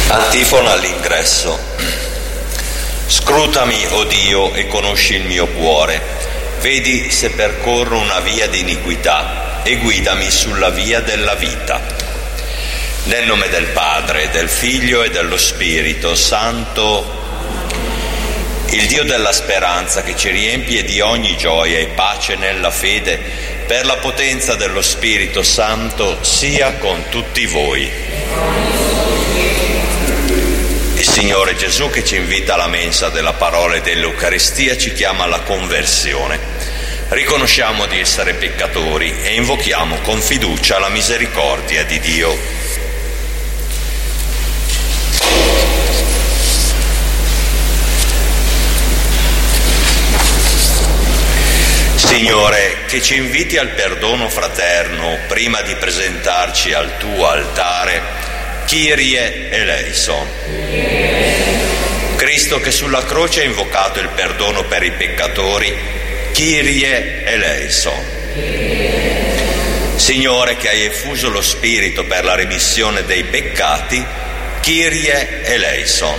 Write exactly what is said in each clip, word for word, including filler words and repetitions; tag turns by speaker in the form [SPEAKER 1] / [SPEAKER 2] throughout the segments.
[SPEAKER 1] Antifona all'ingresso. Scrutami, o Dio, e conosci il mio cuore. Vedi se percorro una via di iniquità e guidami sulla via della vita. Nel nome del Padre, del Figlio e dello Spirito Santo, il Dio della speranza, che ci riempie di ogni gioia e pace nella fede, per la potenza dello Spirito Santo, sia con tutti voi. Il Signore Gesù, che ci invita alla mensa della parola e dell'Eucaristia, ci chiama alla conversione. Riconosciamo di essere peccatori e invochiamo con fiducia la misericordia di Dio. Signore, che ci inviti al perdono fraterno prima di presentarci al tuo altare, Kyrie eleison. Cristo, che sulla croce ha invocato il perdono per i peccatori, Kyrie eleison. Signore, che hai effuso lo Spirito per la remissione dei peccati, Kyrie eleison.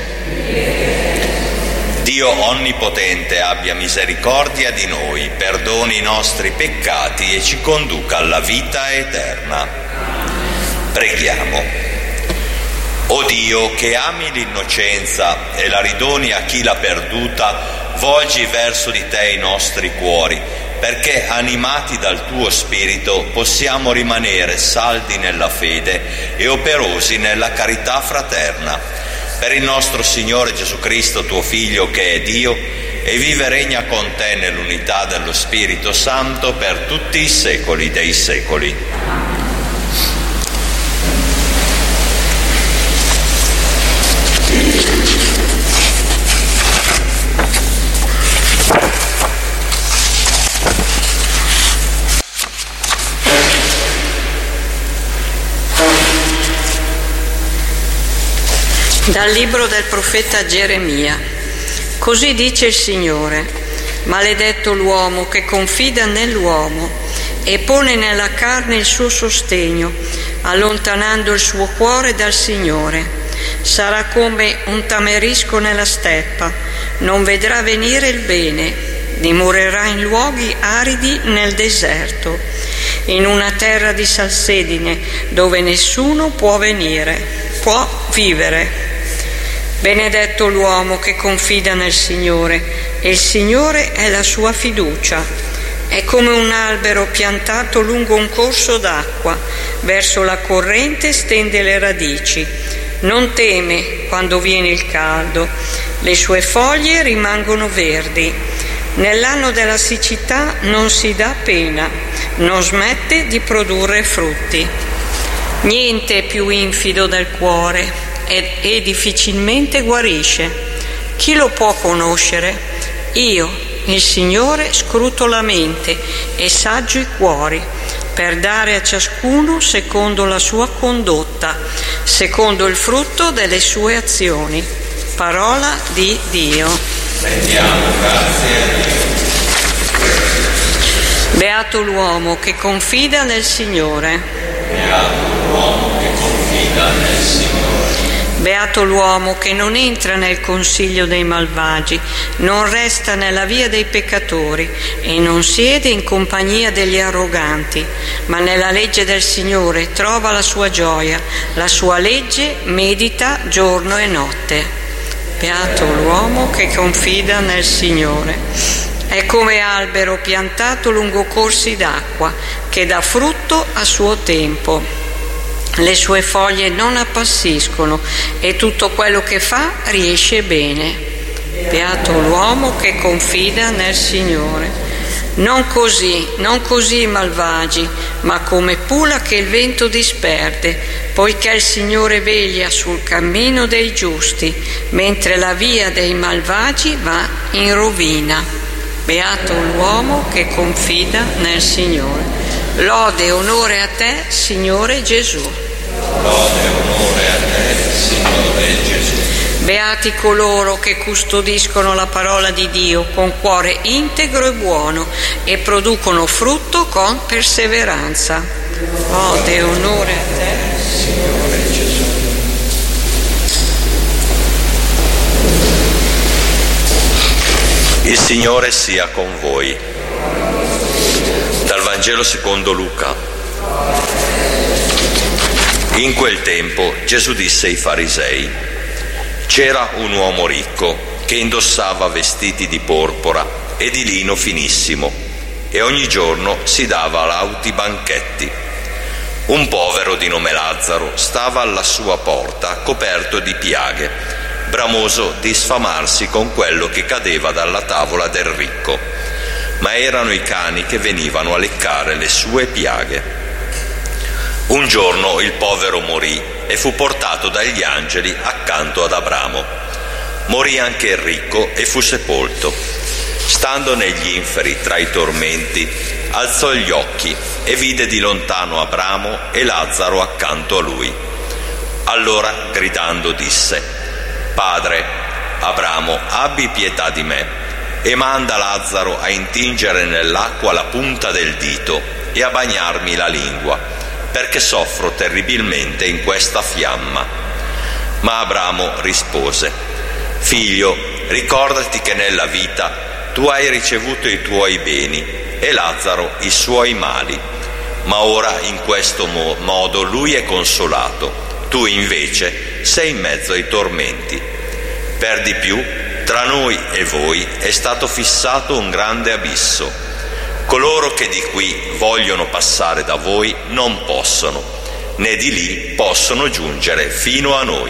[SPEAKER 1] Dio onnipotente abbia misericordia di noi, perdoni i nostri peccati e ci conduca alla vita eterna. Preghiamo. O Dio, che ami l'innocenza e la ridoni a chi l'ha perduta, volgi verso di te i nostri cuori, perché animati dal tuo Spirito possiamo rimanere saldi nella fede e operosi nella carità fraterna. Per il nostro Signore Gesù Cristo, tuo Figlio, che è Dio, e vive e regna con te nell'unità dello Spirito Santo per tutti i secoli dei secoli.
[SPEAKER 2] Dal libro del profeta Geremia. Così dice il Signore: maledetto l'uomo che confida nell'uomo e pone nella carne il suo sostegno, allontanando il suo cuore dal Signore. Sarà come un tamerisco nella steppa, non vedrà venire il bene, dimorerà in luoghi aridi nel deserto, in una terra di salsedine dove nessuno può venire, può vivere. Benedetto l'uomo che confida nel Signore, e il Signore è la sua fiducia. È come un albero piantato lungo un corso d'acqua, verso la corrente stende le radici. Non teme quando viene il caldo, le sue foglie rimangono verdi. Nell'anno della siccità non si dà pena, non smette di produrre frutti. Niente è più infido del cuore e, e difficilmente guarisce. Chi lo può conoscere? Io, il Signore, scruto la mente e saggio i cuori, per dare a ciascuno secondo la sua condotta, secondo il frutto delle sue azioni. Parola di Dio.
[SPEAKER 1] Rendiamo grazie a Dio.
[SPEAKER 2] Beato l'uomo che confida nel Signore.
[SPEAKER 1] Beato l'uomo che confida nel Signore.
[SPEAKER 2] Beato l'uomo che non entra nel consiglio dei malvagi, non resta nella via dei peccatori e non siede in compagnia degli arroganti, ma nella legge del Signore trova la sua gioia, la sua legge medita giorno e notte. Beato l'uomo che confida nel Signore. È come albero piantato lungo corsi d'acqua, che dà frutto a suo tempo. Le sue foglie non appassiscono e tutto quello che fa riesce bene. Beato l'uomo che confida nel Signore. Non così, non così i malvagi, ma come pula che il vento disperde, poiché il Signore veglia sul cammino dei giusti, mentre la via dei malvagi va in rovina. Beato l'uomo che confida nel Signore. Lode e onore a te, Signore Gesù.
[SPEAKER 1] Lode e onore a te, Signore Gesù.
[SPEAKER 2] Beati coloro che custodiscono la parola di Dio con cuore integro e buono e producono frutto con perseveranza. Lode e onore a te, Signore Gesù.
[SPEAKER 1] Il Signore sia con voi. Dal Vangelo secondo Luca. In quel tempo Gesù disse ai farisei: c'era un uomo ricco che indossava vestiti di porpora e di lino finissimo e ogni giorno si dava lauti banchetti. Un povero di nome Lazzaro stava alla sua porta coperto di piaghe, bramoso di sfamarsi con quello che cadeva dalla tavola del ricco, ma erano i cani che venivano a leccare le sue piaghe. Un giorno il povero morì e fu portato dagli angeli accanto ad Abramo. Morì anche il ricco e fu sepolto. Stando negli inferi tra i tormenti, alzò gli occhi e vide di lontano Abramo e Lazzaro accanto a lui. Allora, gridando, disse: Padre, Abramo, abbi pietà di me e manda Lazzaro a intingere nell'acqua la punta del dito e a bagnarmi la lingua, perché soffro terribilmente in questa fiamma. Ma Abramo rispose: Figlio, ricordati che nella vita tu hai ricevuto i tuoi beni e Lazzaro i suoi mali, ma ora in questo mo- modo lui è consolato, tu invece sei in mezzo ai tormenti. Per di più, tra noi e voi è stato fissato un grande abisso. Coloro che di qui vogliono passare da voi non possono, né di lì possono giungere fino a noi.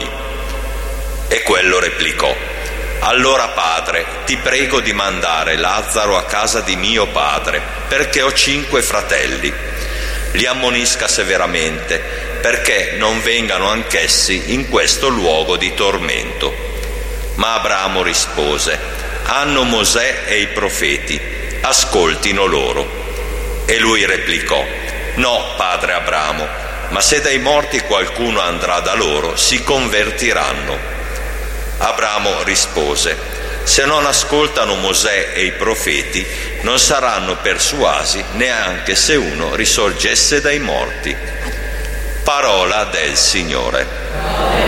[SPEAKER 1] E quello replicò: Allora, Padre, ti prego di mandare Lazzaro a casa di mio padre, perché ho cinque fratelli. Li ammonisca severamente, perché non vengano anch'essi in questo luogo di tormento. Ma Abramo rispose: Hanno Mosè e i profeti, ascoltino loro. E lui replicò: No, padre Abramo, ma se dai morti qualcuno andrà da loro, si convertiranno. Abramo rispose: Se non ascoltano Mosè e i profeti, non saranno persuasi neanche se uno risorgesse dai morti. Parola del Signore.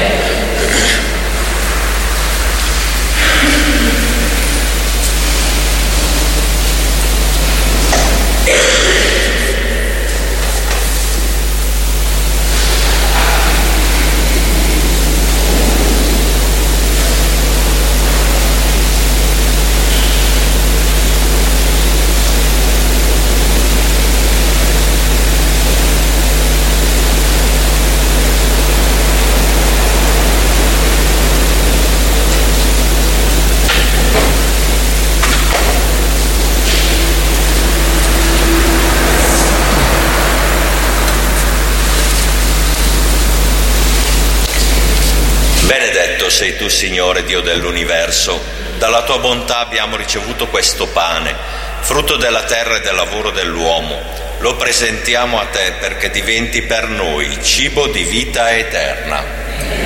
[SPEAKER 1] Benedetto sei tu, Signore Dio dell'universo. Dalla tua bontà abbiamo ricevuto questo pane, frutto della terra e del lavoro dell'uomo. Lo presentiamo a te perché diventi per noi cibo di vita eterna.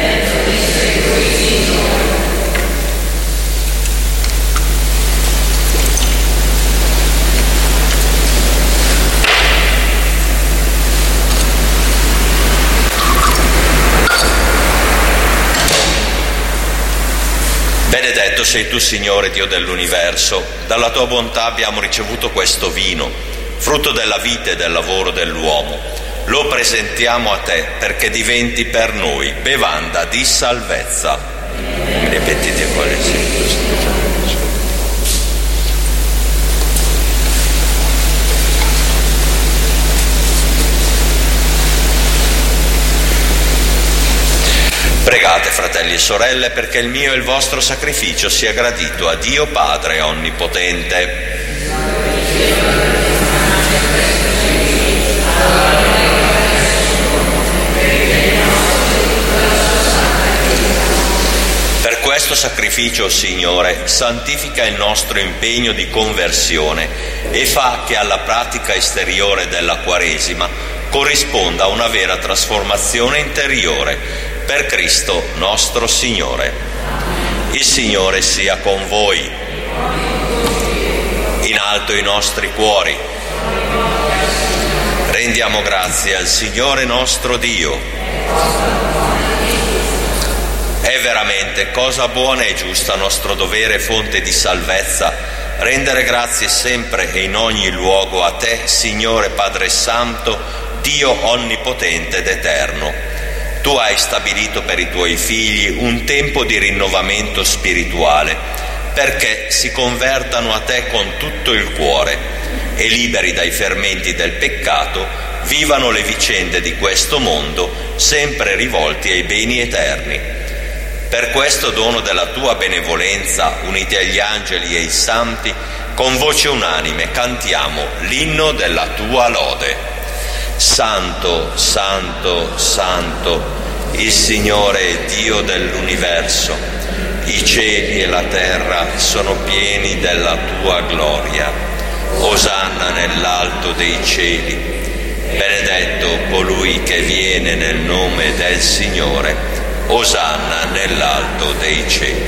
[SPEAKER 1] Benedetto sei tu, Signore Dio dell'universo. Dalla tua bontà abbiamo ricevuto questo vino, frutto della vita e del lavoro dell'uomo. Lo presentiamo a te perché diventi per noi bevanda di salvezza. Ripetite quale sia. Pregate, fratelli e sorelle, perché il mio e il vostro sacrificio sia gradito a Dio Padre Onnipotente. Per questo sacrificio, Signore, santifica il nostro impegno di conversione e fa che alla pratica esteriore della Quaresima corrisponda una vera trasformazione interiore. Per Cristo nostro Signore. Il Signore sia con voi. In alto i nostri cuori. Rendiamo grazie al Signore nostro Dio. È veramente cosa buona e giusta, nostro dovere, fonte di salvezza, rendere grazie sempre e in ogni luogo a Te, Signore Padre Santo, Dio onnipotente ed eterno. Tu hai stabilito per i Tuoi figli un tempo di rinnovamento spirituale, perché si convertano a Te con tutto il cuore e, liberi dai fermenti del peccato, vivano le vicende di questo mondo sempre rivolti ai beni eterni. Per questo dono della Tua benevolenza, uniti agli angeli e ai santi, con voce unanime cantiamo l'inno della Tua lode. Santo, Santo, Santo, il Signore è Dio dell'universo. I cieli e la terra sono pieni della Tua gloria. Osanna nell'alto dei cieli. Benedetto colui che viene nel nome del Signore. Osanna nell'alto dei cieli.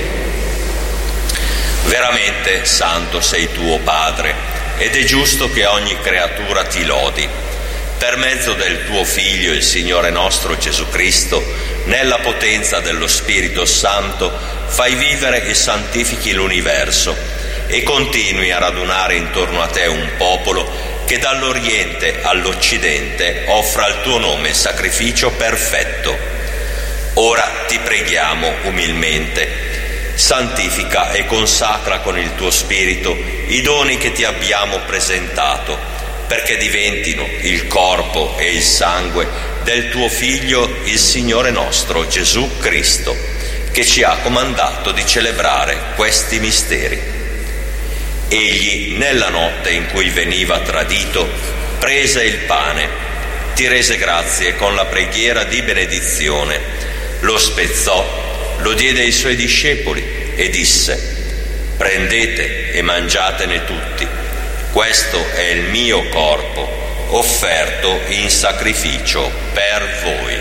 [SPEAKER 1] Veramente santo sei tuo Padre, ed è giusto che ogni creatura ti lodi. Per mezzo del tuo Figlio, il Signore nostro Gesù Cristo, nella potenza dello Spirito Santo, fai vivere e santifichi l'universo e continui a radunare intorno a te un popolo che dall'Oriente all'Occidente offra al tuo nome sacrificio perfetto. Ora ti preghiamo umilmente, santifica e consacra con il tuo Spirito i doni che ti abbiamo presentato, perché diventino il corpo e il sangue del tuo Figlio, il Signore nostro Gesù Cristo, che ci ha comandato di celebrare questi misteri. Egli, nella notte in cui veniva tradito, prese il pane, ti rese grazie con la preghiera di benedizione, lo spezzò, lo diede ai suoi discepoli e disse: prendete e mangiatene tutti, questo è il mio corpo offerto in sacrificio per voi.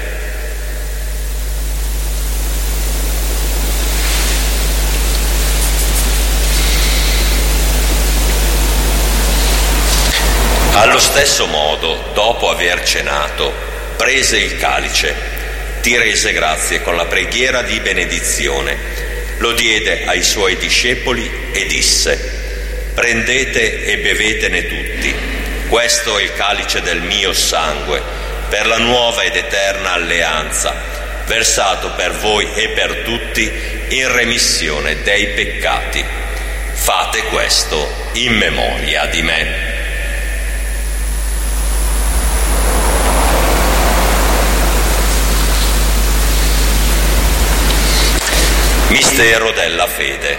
[SPEAKER 1] Allo stesso modo, dopo aver cenato, prese il calice, ti rese grazie con la preghiera di benedizione, lo diede ai suoi discepoli e disse: prendete e bevetene tutti, questo è il calice del mio sangue, per la nuova ed eterna alleanza, versato per voi e per tutti in remissione dei peccati. Fate questo in memoria di me. Mistero della fede.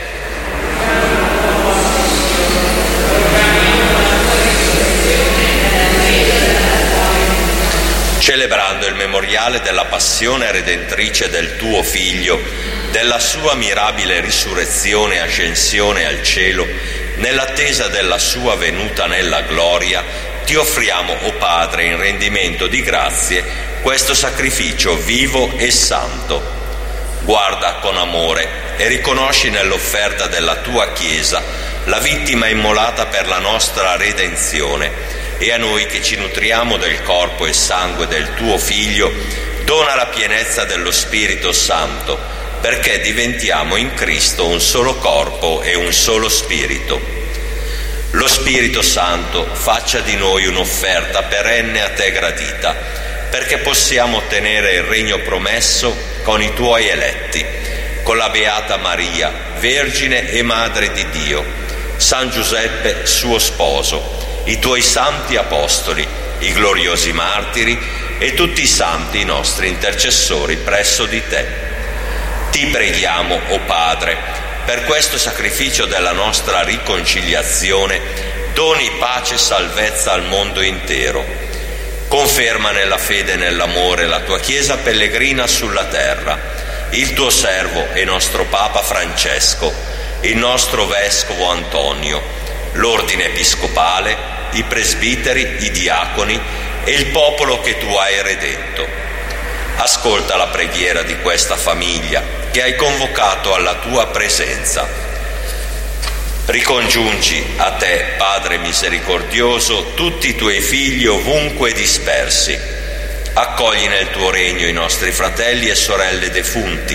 [SPEAKER 1] Celebrando il memoriale della passione redentrice del tuo Figlio, della sua mirabile risurrezione e ascensione al cielo, nell'attesa della sua venuta nella gloria, ti offriamo, o Padre, in rendimento di grazie, questo sacrificio vivo e santo. Guarda con amore e riconosci nell'offerta della tua Chiesa la vittima immolata per la nostra redenzione, e a noi che ci nutriamo del corpo e sangue del tuo Figlio dona la pienezza dello Spirito Santo, perché diventiamo in Cristo un solo corpo e un solo Spirito. Lo Spirito Santo faccia di noi un'offerta perenne a te gradita, perché possiamo ottenere il regno promesso con i tuoi eletti, con la Beata Maria, Vergine e Madre di Dio, San Giuseppe suo sposo, i tuoi santi apostoli, i gloriosi martiri e tutti i santi nostri intercessori presso di te. Ti preghiamo, o Padre, per questo sacrificio della nostra riconciliazione, doni pace e salvezza al mondo intero. Conferma nella fede e nell'amore la tua Chiesa pellegrina sulla terra, il tuo servo e nostro Papa Francesco, il nostro Vescovo Antonio, l'ordine episcopale, i presbiteri, i diaconi e il popolo che tu hai redetto. Ascolta la preghiera di questa famiglia che hai convocato alla tua presenza. Ricongiungi a te, Padre misericordioso, tutti i tuoi figli ovunque dispersi. Accogli nel tuo regno i nostri fratelli e sorelle defunti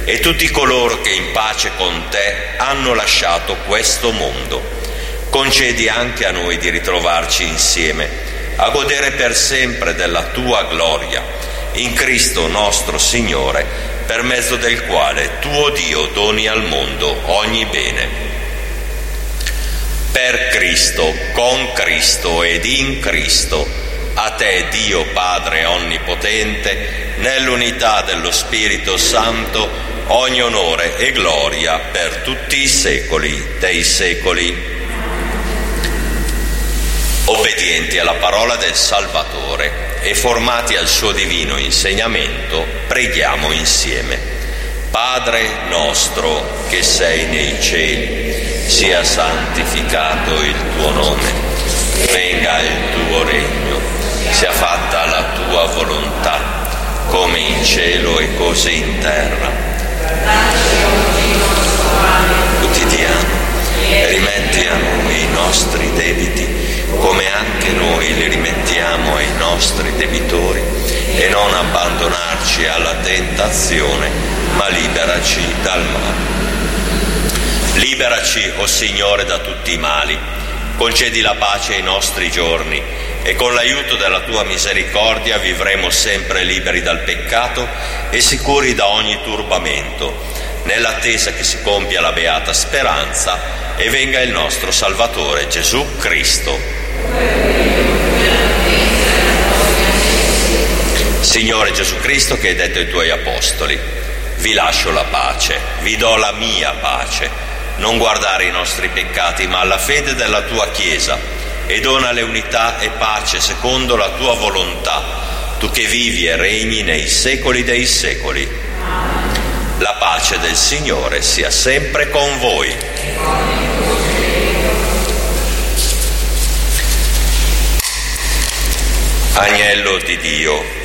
[SPEAKER 1] e tutti coloro che in pace con te hanno lasciato questo mondo. Concedi anche a noi di ritrovarci insieme, a godere per sempre della tua gloria, in Cristo nostro Signore, per mezzo del quale tuo Dio doni al mondo ogni bene. Per Cristo, con Cristo ed in Cristo, a te Dio Padre Onnipotente, nell'unità dello Spirito Santo, ogni onore e gloria per tutti i secoli dei secoli. Obbedienti alla parola del Salvatore e formati al suo divino insegnamento, preghiamo insieme. Padre nostro che sei nei cieli, sia santificato il tuo nome, venga il tuo regno, sia fatta la tua volontà, come in cielo e così in terra. Quotidiano, e rimetti a noi i nostri debiti, come anche noi li rimettiamo ai nostri debitori, e non abbandonarci alla tentazione, ma liberaci dal male. Liberaci, o Signore, da tutti i mali, concedi la pace ai nostri giorni, e con l'aiuto della tua misericordia vivremo sempre liberi dal peccato e sicuri da ogni turbamento, nell'attesa che si compia la beata speranza e venga il nostro Salvatore Gesù Cristo. Signore Gesù Cristo, che hai detto ai tuoi apostoli: vi lascio la pace, vi do la mia pace, non guardare i nostri peccati ma alla fede della tua Chiesa, e donale unità e pace secondo la tua volontà, tu che vivi e regni nei secoli dei secoli. La pace del Signore sia sempre con voi. Agnello di Dio,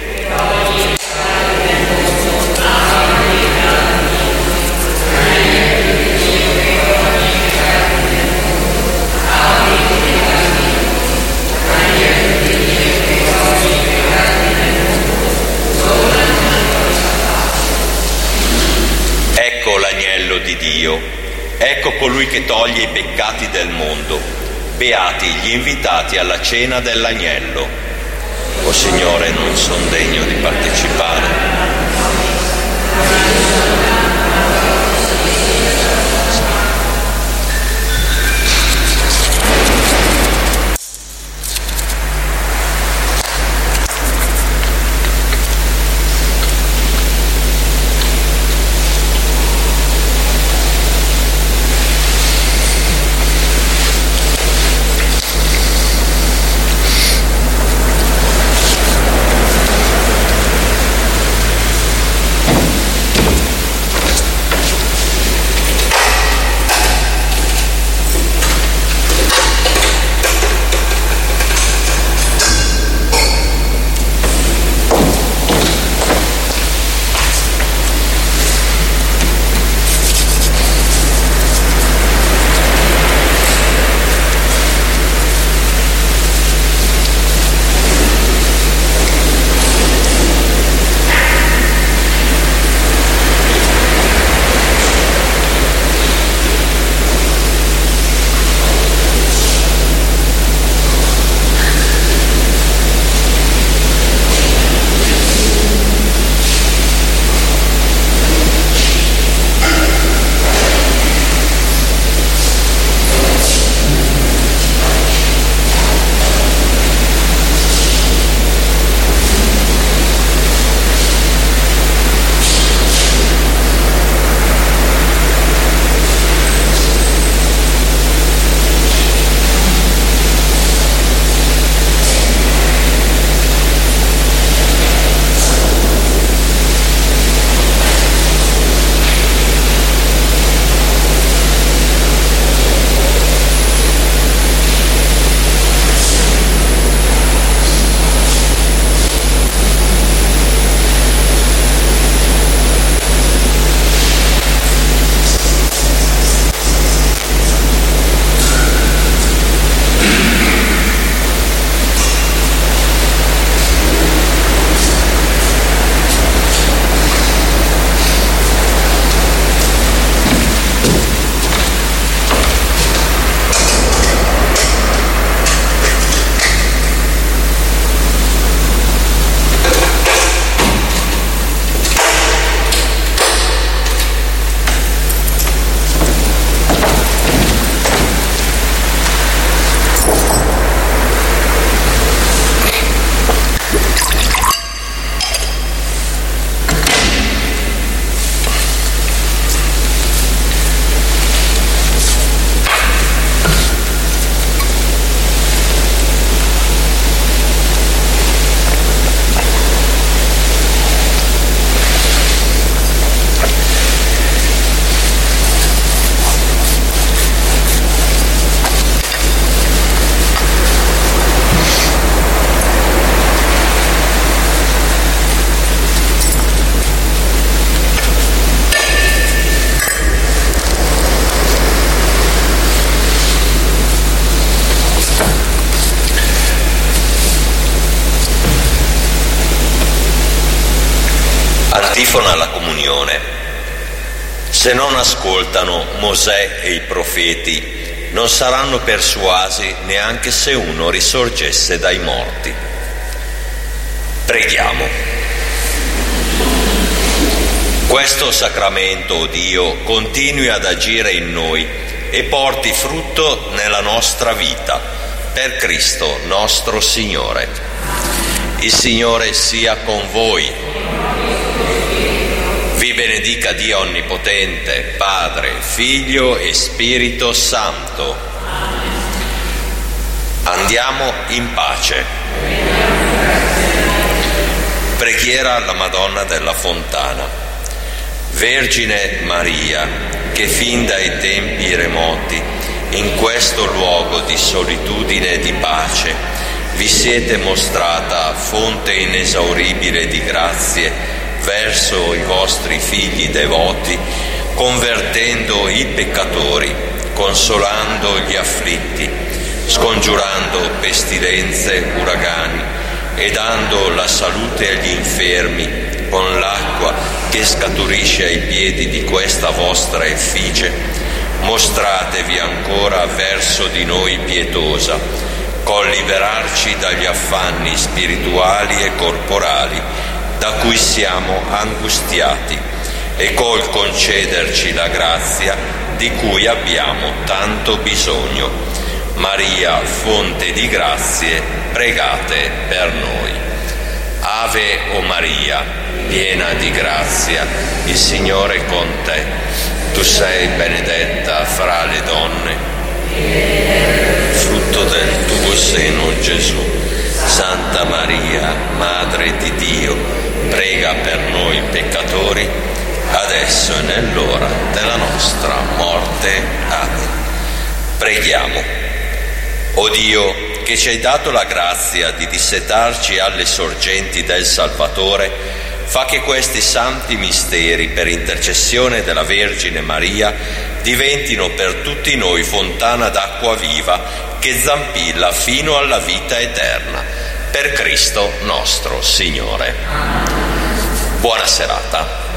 [SPEAKER 1] ecco l'agnello di Dio, ecco colui che toglie i peccati del mondo. Beati gli invitati alla cena dell'agnello. O Signore, non son degno di partecipare. Antifona alla comunione. Se non ascoltano Mosè e i profeti, non saranno persuasi neanche se uno risorgesse dai morti. Preghiamo. Questo sacramento, o Dio, continui ad agire in noi e porti frutto nella nostra vita, per Cristo nostro Signore. Il Signore sia con voi. Vi benedica Dio Onnipotente, Padre, Figlio e Spirito Santo. Andiamo in pace. Preghiera alla Madonna della Fontana. Vergine Maria, che fin dai tempi remoti, in questo luogo di solitudine e di pace, vi siete mostrata fonte inesauribile di grazie verso i vostri figli devoti, convertendo i peccatori, consolando gli afflitti, scongiurando pestilenze, uragani e dando la salute agli infermi con l'acqua che scaturisce ai piedi di questa vostra effigie. Mostratevi ancora verso di noi pietosa, col liberarci dagli affanni spirituali e corporali da cui siamo angustiati e col concederci la grazia di cui abbiamo tanto bisogno. Maria, fonte di grazie, pregate per noi. Ave o Maria, piena di grazia, il Signore è con te. Tu sei benedetta fra le donne, frutto del tuo seno Gesù. Santa Maria, Madre di Dio, prega per noi peccatori, adesso e nell'ora della nostra morte. Amen. Preghiamo. O Dio, che ci hai dato la grazia di dissetarci alle sorgenti del Salvatore, fa che questi santi misteri, per intercessione della Vergine Maria, diventino per tutti noi fontana d'acqua viva che zampilla fino alla vita eterna. Per Cristo nostro Signore. Buona serata.